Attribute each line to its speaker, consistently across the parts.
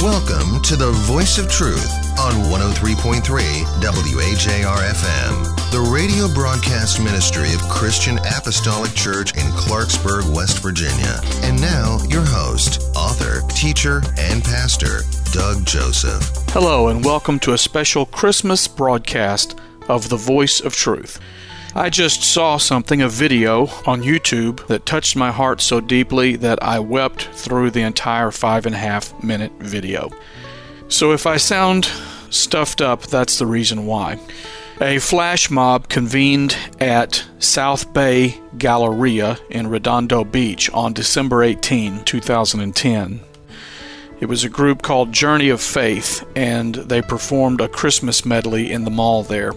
Speaker 1: Welcome to the Voice of Truth on 103.3 WAJR-FM, the radio broadcast ministry of Christian Apostolic Church in Clarksburg, West Virginia. And now, your host, author, teacher, and pastor, Doug Joseph.
Speaker 2: Hello, and welcome to a special Christmas broadcast of the Voice of Truth. I just saw a video on YouTube that touched my heart so deeply that I wept through the entire 5.5-minute video. So if I sound stuffed up, that's the reason why. A flash mob convened at South Bay Galleria in Redondo Beach on December 18, 2010. It was a group called Journey of Faith, and they performed a Christmas medley in the mall there.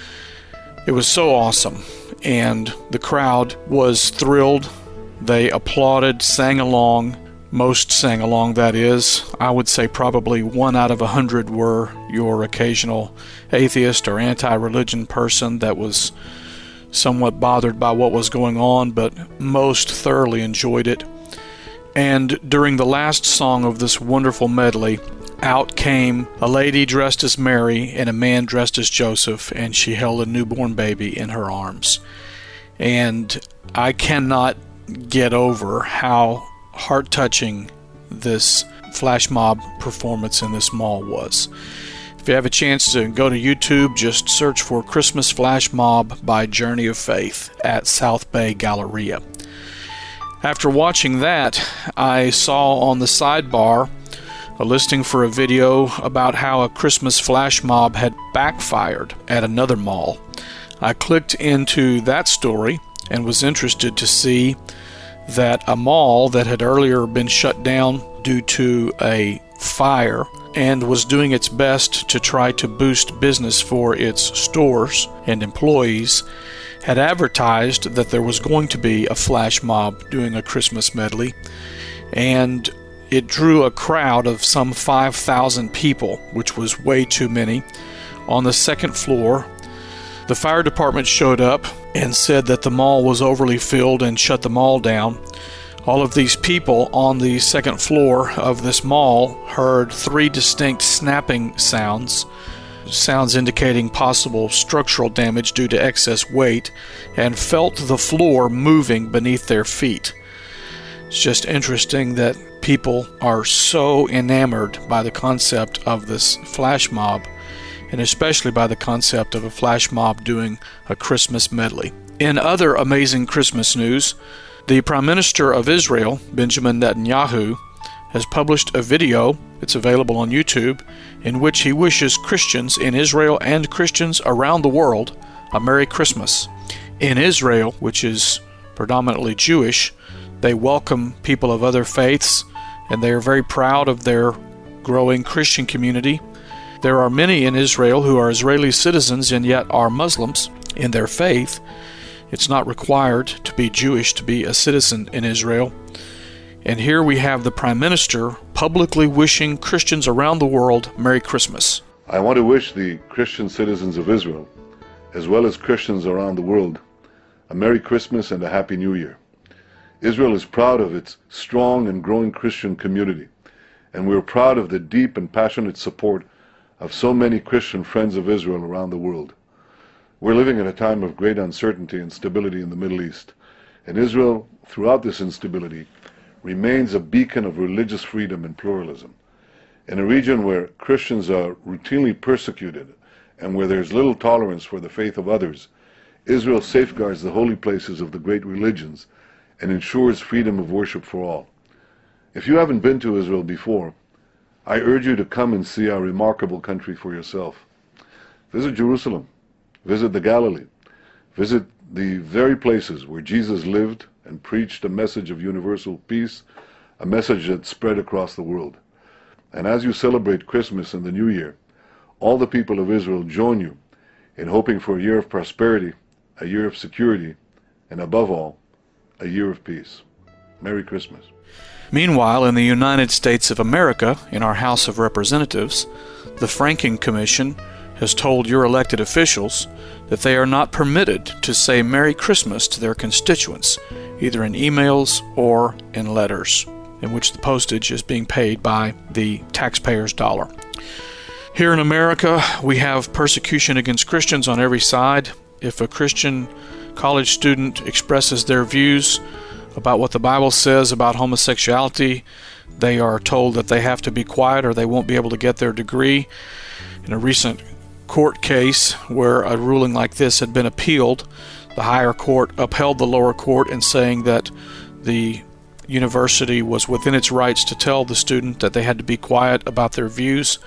Speaker 2: It was so awesome, and the crowd was thrilled. They applauded, sang along. Most sang along, that is. I would say probably 1 out of 100 were your occasional atheist or anti-religion person that was somewhat bothered by what was going on, but most thoroughly enjoyed it. And during the last song of this wonderful medley, out came a lady dressed as Mary and a man dressed as Joseph, and she held a newborn baby in her arms. And I cannot get over how heart-touching this flash mob performance in this mall was. If you have a chance to go to YouTube, just search for Christmas Flash Mob by Journey of Faith at South Bay Galleria. After watching that, I saw on the sidebar a listing for a video about how a Christmas flash mob had backfired at another mall. I clicked into that story and was interested to see that a mall that had earlier been shut down due to a fire and was doing its best to try to boost business for its stores and employees had advertised that there was going to be a flash mob doing a Christmas medley, and it drew a crowd of some 5,000 people, which was way too many, on the second floor. The fire department showed up and said that the mall was overly filled and shut the mall down. All of these people on the second floor of this mall heard 3 distinct snapping sounds indicating possible structural damage due to excess weight, and felt the floor moving beneath their feet. It's just interesting that people are so enamored by the concept of this flash mob, and especially by the concept of a flash mob doing a Christmas medley. In other amazing Christmas news, the Prime Minister of Israel, Benjamin Netanyahu, has published a video, it's available on YouTube, in which he wishes Christians in Israel and Christians around the world a Merry Christmas. In Israel, which is predominantly Jewish, they welcome people of other faiths, and they are very proud of their growing Christian community. There are many in Israel who are Israeli citizens and yet are Muslims in their faith. It's not required to be Jewish to be a citizen in Israel. And here we have the Prime Minister publicly wishing Christians around the world Merry Christmas.
Speaker 3: I want to wish the Christian citizens of Israel, as well as Christians around the world, a Merry Christmas and a Happy New Year. Israel is proud of its strong and growing Christian community, and we're proud of the deep and passionate support of so many Christian friends of Israel around the world. We're living in a time of great uncertainty and stability in the Middle East, and Israel, throughout this instability, remains a beacon of religious freedom and pluralism. In a region where Christians are routinely persecuted and where there's little tolerance for the faith of others, Israel safeguards the holy places of the great religions and ensures freedom of worship for all. If you haven't been to Israel before, I urge you to come and see our remarkable country for yourself. Visit Jerusalem, visit the Galilee, visit the very places where Jesus lived and preached a message of universal peace, a message that spread across the world. And as you celebrate Christmas and the New Year, all the people of Israel join you in hoping for a year of prosperity, a year of security, and above all, a year of peace. Merry Christmas.
Speaker 2: Meanwhile, in the United States of America, in our House of Representatives, the Franking Commission has told your elected officials that they are not permitted to say Merry Christmas to their constituents, either in emails or in letters. in which the postage is being paid by the taxpayer's dollar. Here in America, we have persecution against Christians on every side. If a Christian college student expresses their views about what the Bible says about homosexuality, they are told that they have to be quiet or they won't be able to get their degree. In a recent court case where a ruling like this had been appealed, the higher court upheld the lower court in saying that the university was within its rights to tell the student that they had to be quiet about their views.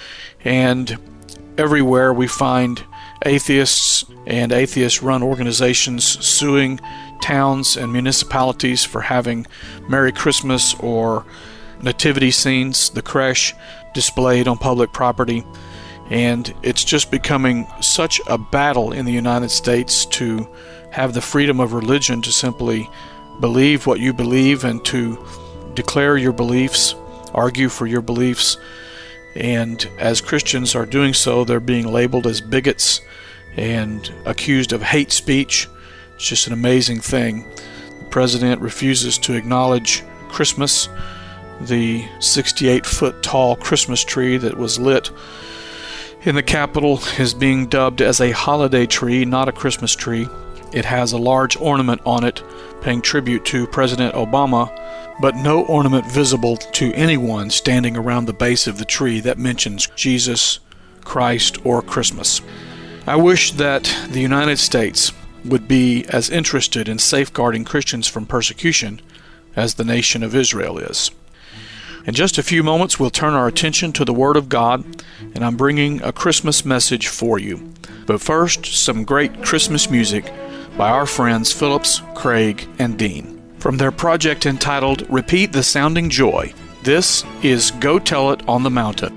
Speaker 2: And everywhere we find atheists and atheist-run organizations suing towns and municipalities for having Merry Christmas or nativity scenes, the creche, displayed on public property. And it's just becoming such a battle in the United States to have the freedom of religion to simply believe what you believe and to declare your beliefs, argue for your beliefs. And as Christians are doing so, they're being labeled as bigots and accused of hate speech. It's just an amazing thing. The president refuses to acknowledge Christmas. The 68-foot tall Christmas tree that was lit in the Capitol is being dubbed as a holiday tree, not a Christmas tree. It has a large ornament on it paying tribute to President Obama, but no ornament visible to anyone standing around the base of the tree that mentions Jesus, Christ, or Christmas. I wish that the United States would be as interested in safeguarding Christians from persecution as the nation of Israel is. In just a few moments, we'll turn our attention to the Word of God, and I'm bringing a Christmas message for you. But first, some great Christmas music by our friends Phillips, Craig, and Dean. From their project entitled Repeat the Sounding Joy, this is Go Tell It on the Mountain.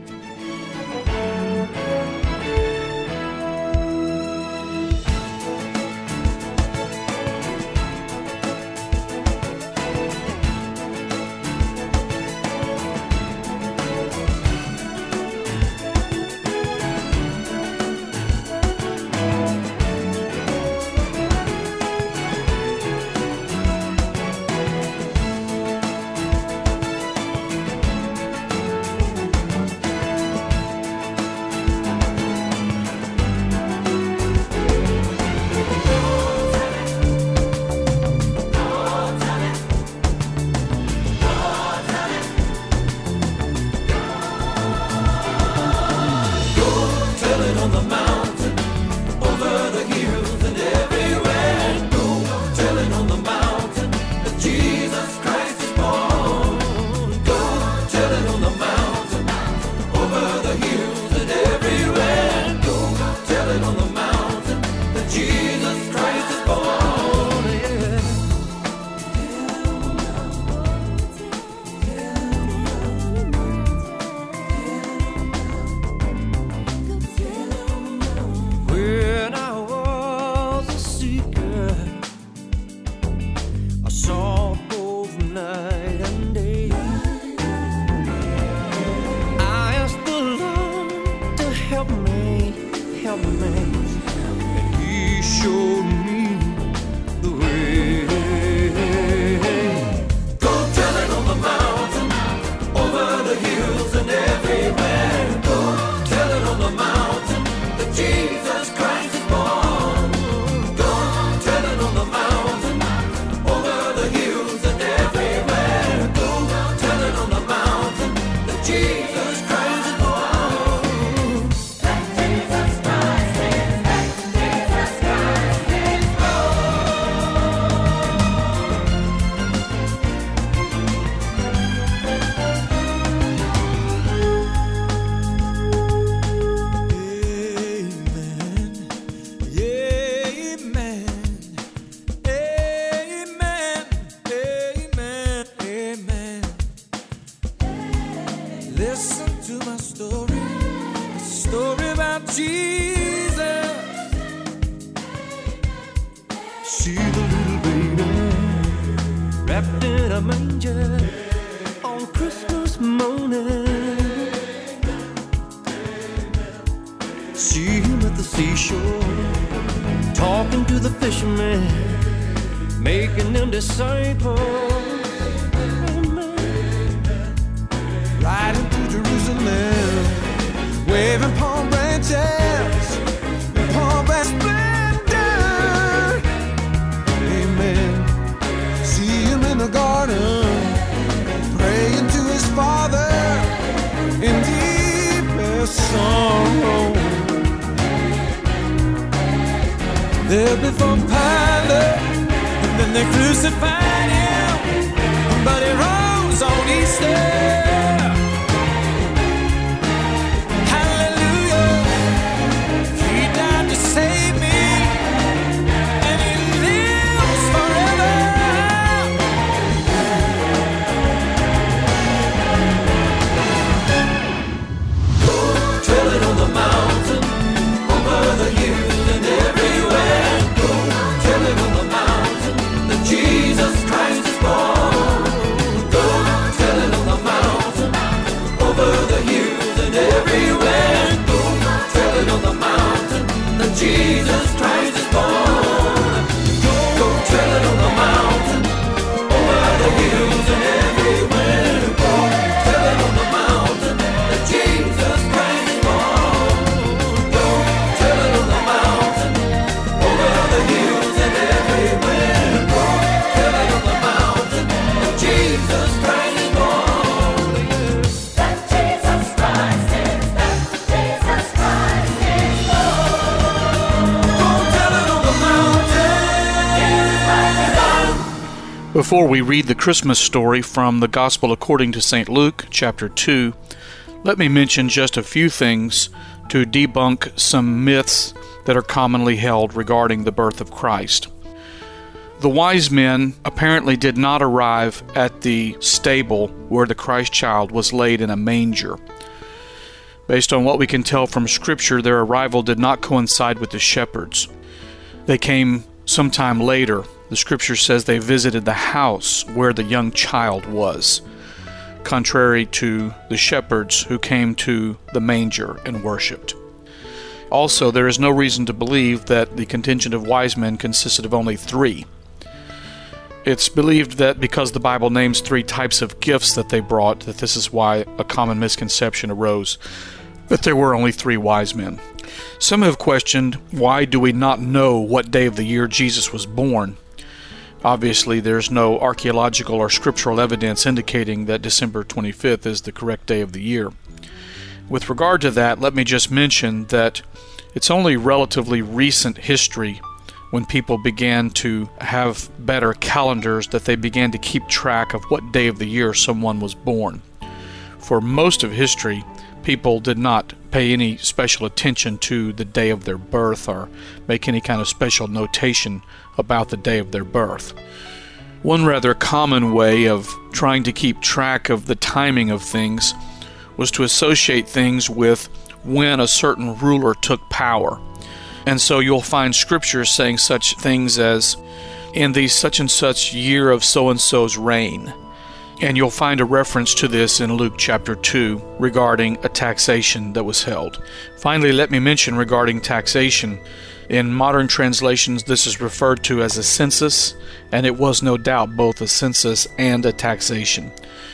Speaker 4: Making them disciples. Amen. waving palm branches, palm branch splendor. Amen. See him in the garden, praying to his Father in deepest sorrow. There before Pilate, and then they crucified him, but he rose on Easter. Hallelujah, he died to save me, and he lives forever. Go tell it on the mountain, over the hills and everywhere. Go tell it on the mountain that Jesus Christ is born. Go tell it on the mountain, over the hills and everywhere. Go tell it on the mountain that Jesus Christ is born. Go tell it on the mountain, over the hills and everywhere. Go tell it on the mountain that Jesus Christ is born. Go tell it on the mountain, over the hills and everywhere. Go tell it on the mountain that Jesus Christ is born.
Speaker 5: That Jesus Christ is, that Jesus Christ is Lord.
Speaker 4: Go tell it on the mountain.
Speaker 2: Before we read the Christmas story from the Gospel according to St. Luke, chapter 2, let me mention just a few things to debunk some myths that are commonly held regarding the birth of Christ. The wise men apparently did not arrive at the stable where the Christ child was laid in a manger. Based on what we can tell from Scripture, their arrival did not coincide with the shepherds. They came sometime later. The Scripture says they visited the house where the young child was, contrary to the shepherds who came to the manger and worshipped. Also, there is no reason to believe that the contingent of wise men consisted of only 3. It's believed that because the Bible names 3 types of gifts that they brought, that this is why a common misconception arose that there were only 3 wise men. Some have questioned, why do we not know what day of the year Jesus was born? Obviously, there's no archaeological or scriptural evidence indicating that December 25th is the correct day of the year. With regard to that, let me just mention that it's only relatively recent history when people began to have better calendars that they began to keep track of what day of the year someone was born. For most of history, people did not pay any special attention to the day of their birth or make any kind of special notation about the day of their birth. One rather common way of trying to keep track of the timing of things was to associate things with when a certain ruler took power. And so you'll find scriptures saying such things as, in the such and such year of so-and-so's reign. And you'll find a reference to this in Luke chapter 2 regarding a taxation that was held. Finally, let me mention regarding taxation. In modern translations, this is referred to as a census, and it was no doubt both a census and a taxation.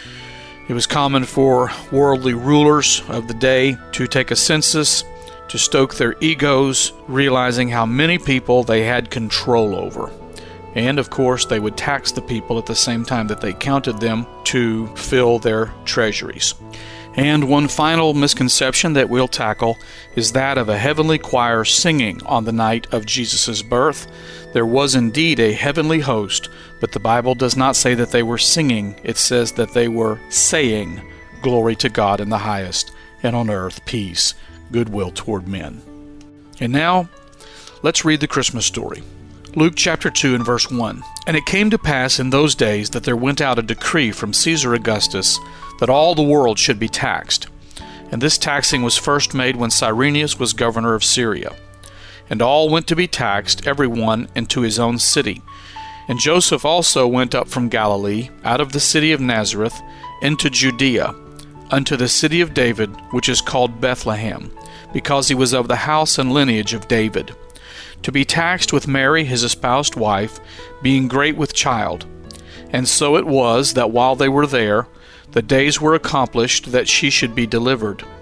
Speaker 2: It was common for worldly rulers of the day to take a census to stoke their egos, realizing how many people they had control over. And of course, they would tax the people at the same time that they counted them to fill their treasuries. And one final misconception that we'll tackle is that of a heavenly choir singing on the night of Jesus' birth. There was indeed a heavenly host, but the Bible does not say that they were singing. It says that they were saying, "Glory to God in the highest, and on earth peace, goodwill toward men." And now, let's read the Christmas story. Luke chapter 2 and verse 1. And it came to pass in those days that there went out a decree from Caesar Augustus that all the world should be taxed. And this taxing was first made when Cyrenius was governor of Syria. And all went to be taxed, every one into his own city. And Joseph also went up from Galilee, out of the city of Nazareth, into Judea, unto the city of David, which is called Bethlehem, because he was of the house and lineage of David, to be taxed with Mary his espoused wife, being great with child. And so it was that while they were there, the days were accomplished that she should be delivered.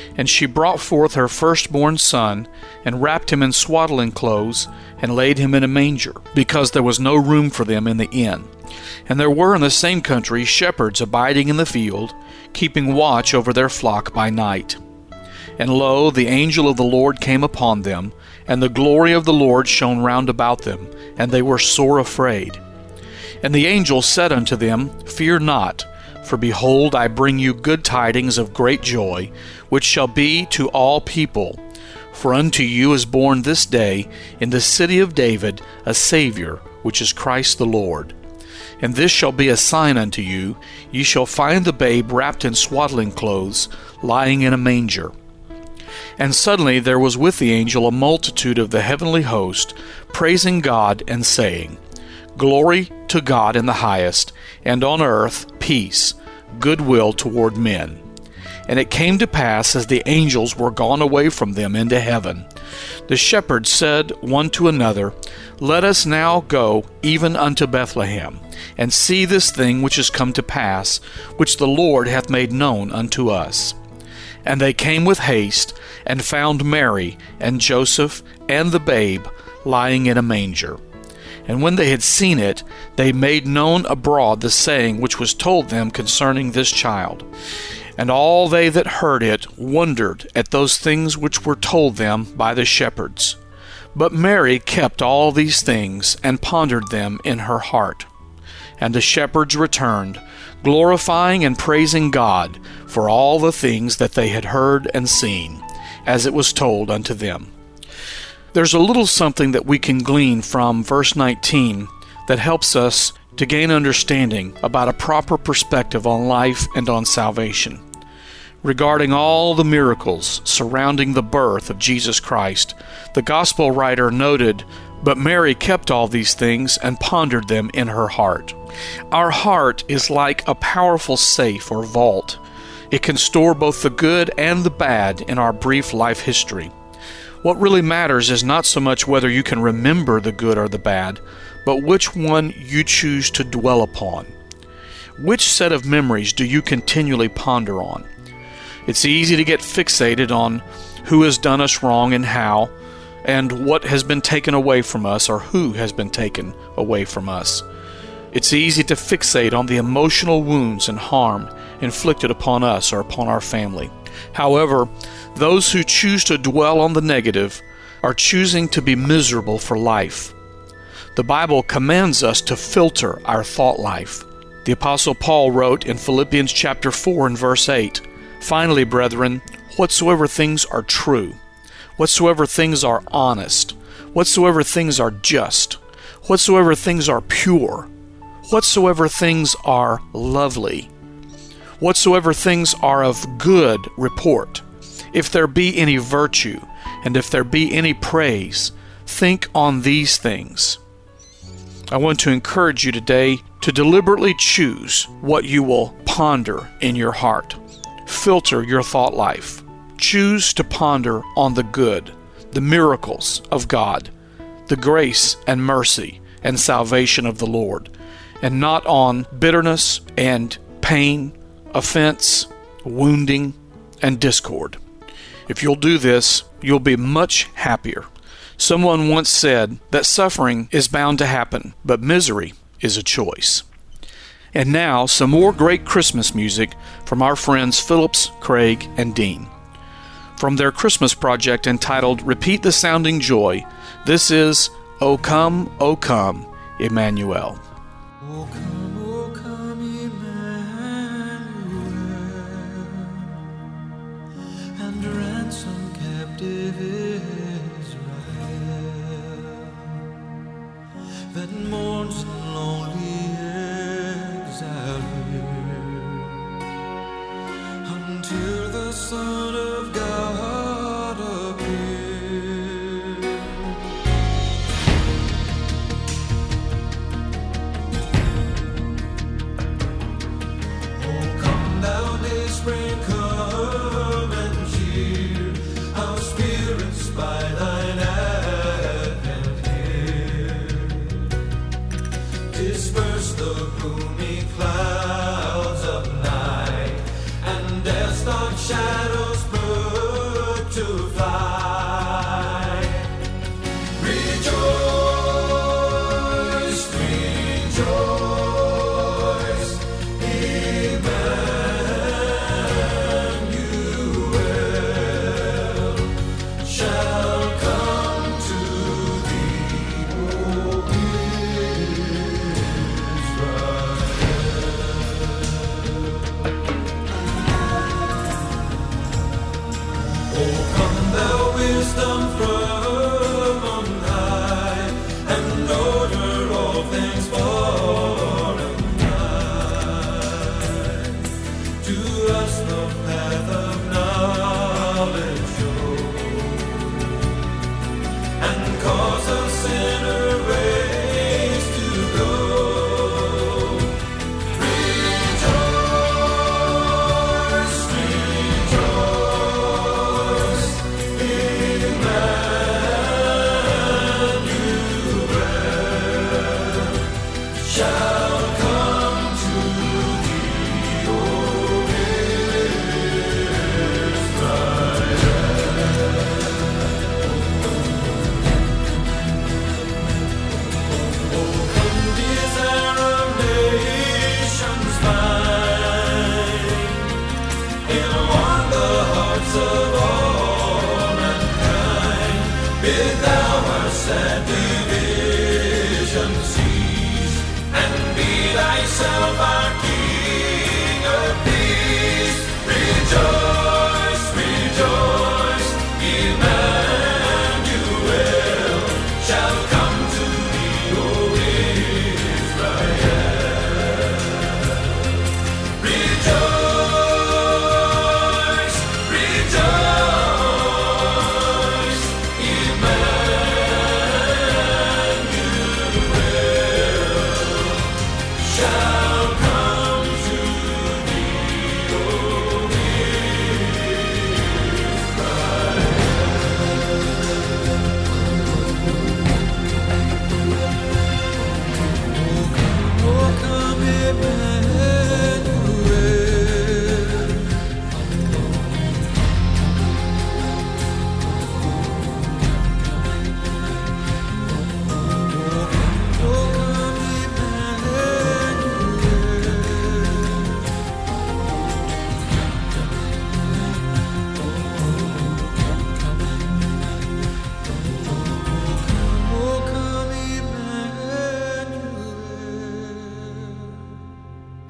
Speaker 2: And she brought forth her firstborn son, and wrapped him in swaddling clothes, and laid him in a manger, because there was no room for them in the inn. And there were in the same country shepherds abiding in the field, keeping watch over their flock by night. And lo, the angel of the Lord came upon them, and the glory of the Lord shone round about them, and they were sore afraid. And the angel said unto them, Fear not, for behold, I bring you good tidings of great joy, which shall be to all people. For unto you is born this day in the city of David a Savior, which is Christ the Lord. And this shall be a sign unto you, ye shall find the babe wrapped in swaddling clothes, lying in a manger. And suddenly there was with the angel a multitude of the heavenly host, praising God and saying, Glory to God in the highest, and on earth peace, goodwill toward men. And it came to pass, as the angels were gone away from them into heaven, the shepherds said one to another, Let us now go even unto Bethlehem, and see this thing which is come to pass, which the Lord hath made known unto us. And they came with haste, and found Mary, and Joseph, and the babe, lying in a manger. And when they had seen it, they made known abroad the saying which was told them concerning this child. And all they that heard it wondered at those things which were told them by the shepherds. But Mary kept all these things, and pondered them in her heart. And the shepherds returned, glorifying and praising God for all the things that they had heard and seen, as it was told unto them. There's a little something that we can glean from verse 19 that helps us to gain understanding about a proper perspective on life and on salvation. Regarding all the miracles surrounding the birth of Jesus Christ, the gospel writer noted, But Mary kept all these things and pondered them in her heart. Our heart is like a powerful safe or vault. It can store both the good and the bad in our brief life history. What really matters is not so much whether you can remember the good or the bad, but which one you choose to dwell upon. Which set of memories do you continually ponder on? It's easy to get fixated on who has done us wrong and how, and what has been taken away from us or who has been taken away from us. It's easy to fixate on the emotional wounds and harm inflicted upon us or upon our family. However, those who choose to dwell on the negative are choosing to be miserable for life. The Bible commands us to filter our thought life. The Apostle Paul wrote in Philippians chapter 4 and verse 8, Finally, brethren, whatsoever things are true, whatsoever things are honest, whatsoever things are just, whatsoever things are pure, whatsoever things are lovely, whatsoever things are of good report, if there be any virtue, and if there be any praise, think on these things. I want to encourage you today to deliberately choose what you will ponder in your heart. Filter your thought life. Choose to ponder on the good, the miracles of God, the grace and mercy and salvation of the Lord, and not on bitterness and pain, offense, wounding, and discord. If you'll do this, you'll be much happier. Someone once said that suffering is bound to happen, but misery is a choice. And now, some more great Christmas music from our friends Phillips, Craig, and Dean. From their Christmas project entitled Repeat the Sounding Joy, this is O Come, Emmanuel.
Speaker 4: O come, Emmanuel, and ransom captive Israel, that mourns in lonely exile here, until the Son of God appear. Oh, come thou day spring, come and cheer our spirits by thine advent here. Disperse the gloomy clouds of night, and death's dark shadows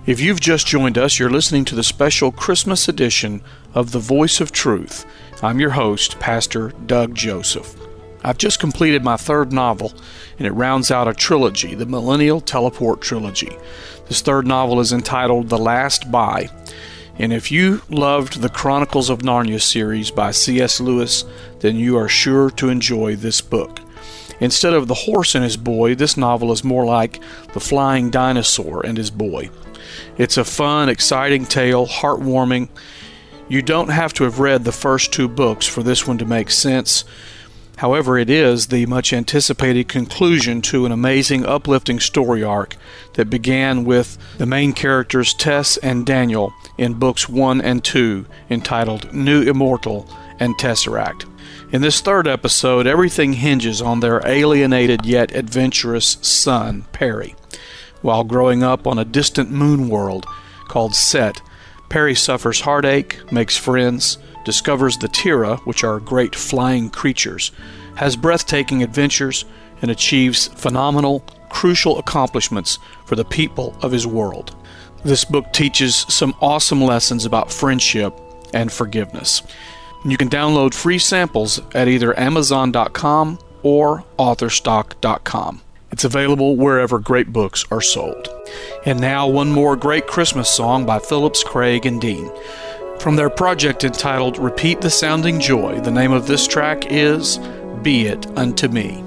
Speaker 2: If you've just joined us, you're listening to the special Christmas edition of The Voice of Truth. I'm your host, Pastor Doug Joseph. I've just completed my third novel, and it rounds out a trilogy, the Millennial Teleport Trilogy. This third novel is entitled The Last Buy. And if you loved the Chronicles of Narnia series by C.S. Lewis, then you are sure to enjoy this book. Instead of the horse and his boy, this novel is more like the flying dinosaur and his boy. It's a fun, exciting tale, heartwarming. You don't have to have read the first two books for this one to make sense. However, it is the much anticipated conclusion to an amazing, uplifting story arc that began with the main characters Tess and Daniel in books 1 and 2, entitled New Immortal and Tesseract. In this third episode, everything hinges on their alienated yet adventurous son, Perry. While growing up on a distant moon world called Set, Perry suffers heartache, makes friends, discovers the Tira, which are great flying creatures, has breathtaking adventures, and achieves phenomenal, crucial accomplishments for the people of his world. This book teaches some awesome lessons about friendship and forgiveness. You can download free samples at either Amazon.com or Authorstock.com. It's available wherever great books are sold. And now one more great Christmas song by Phillips, Craig, and Dean. From their project entitled Repeat the Sounding Joy, the name of this track is Be It Unto Me.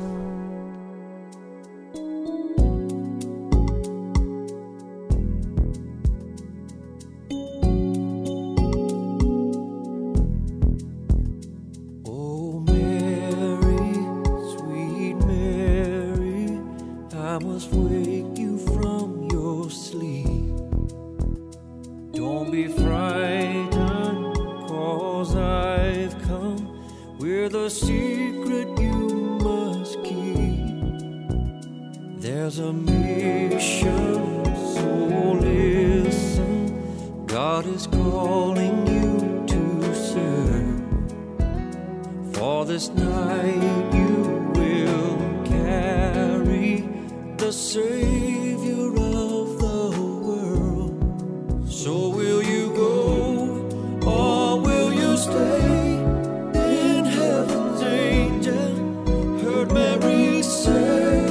Speaker 4: Oh, Mary, sweet Mary, I must wake you from your sleep. Don't be frightened, 'cause I've come with a secret you must keep. There's a mission, so listen. God is calling you to serve. For this night you will carry the Savior of the world. So will you go, or will you stay? In heaven's angel heard Mary say,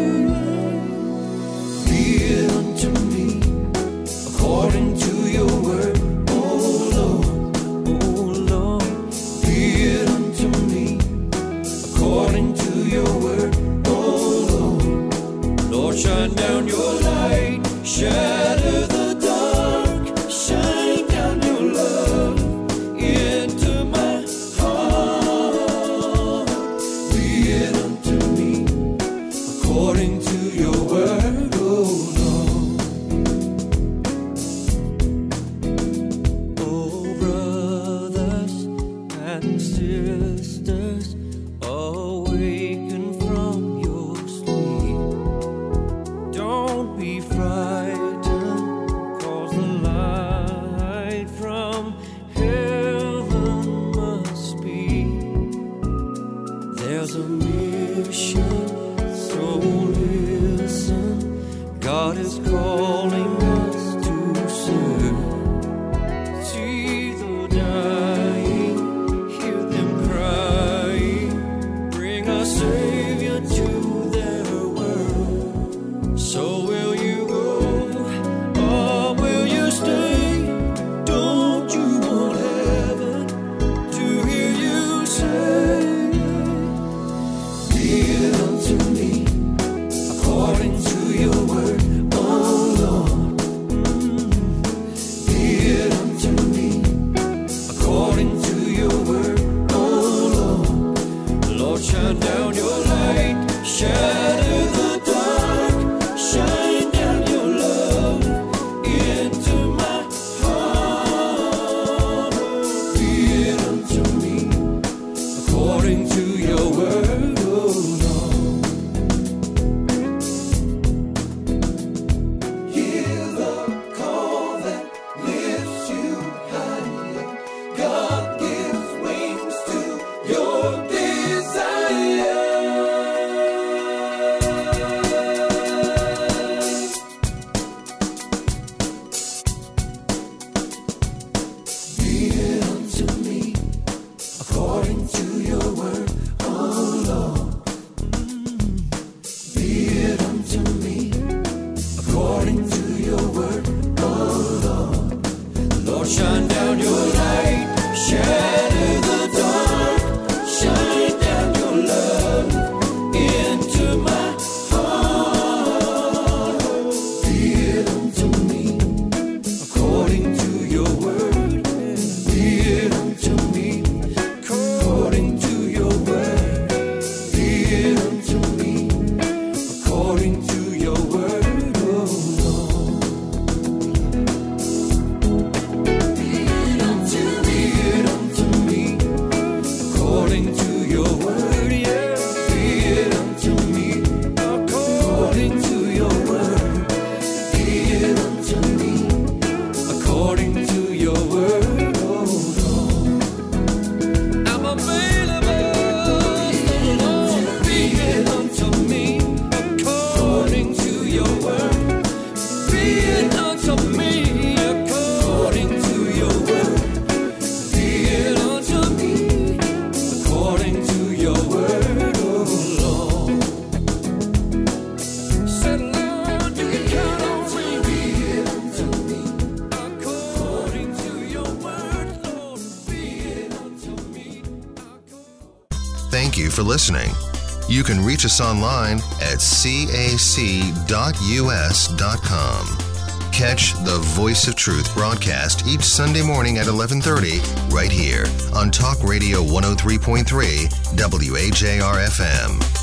Speaker 4: Be it unto me according to your word, oh Lord, be it unto me according to your word, oh Lord. Lord, shine down your light, shatter the dark, shine down your love into my heart. Be it unto me according to your word, oh Lord. Oh, brothers and sisters, awaken from your sleep. Don't be frightened, 'cause the light from heaven must speak. There's a mission, so listen. God is calling us to serve. See the dying, hear them crying, bring a Savior to their world. So will you go, or will you stay? Don't you want heaven to hear you say, Be it unto me according to your word, oh Lord. Be it unto me according to your word, oh Lord. Lord, shine down your light, shatter the dark, shine down your love into my heart. Be it unto me according to your word, oh Lord. Hear the call that lifts you higher. God gives wings to your desire. according to your word, yeah. Be it unto me, according to your word. Be it unto me, according to your word, oh Lord. I'm available, Lord. Be it unto me, according to your word. Be it unto me, according to your word. Be it unto me, according to your word, oh Lord. Said, Lord, you can count on me. Be it unto me, according to your word, Lord. Be it unto me,
Speaker 1: Thank you for listening. You can reach us online at cac.us.com. Catch the Voice of Truth broadcast each Sunday morning at 11:30 right here on Talk Radio 103.3 WAJR FM.